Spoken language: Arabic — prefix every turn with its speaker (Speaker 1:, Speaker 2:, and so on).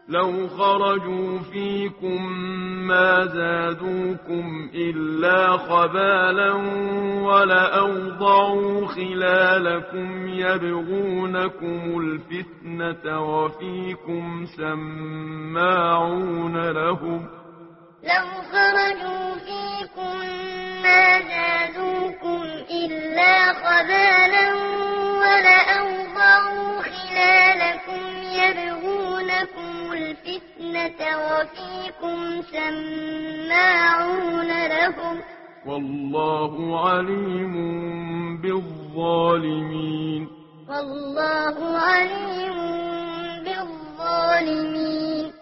Speaker 1: لو خرجوا فيكم ما زادوكم إلا خبالا ولأوضعوا خلالكم يبغونكم الفتنة وفيكم سماعون لهم
Speaker 2: لو خرجوا فيكم ما زادوكم إلا خبالا ولأوضعوا خلالكم يبغونكم الفتنة وفيكم سماعون لهم
Speaker 1: والله عليم بالظالمين
Speaker 2: والله عليم بالظالمين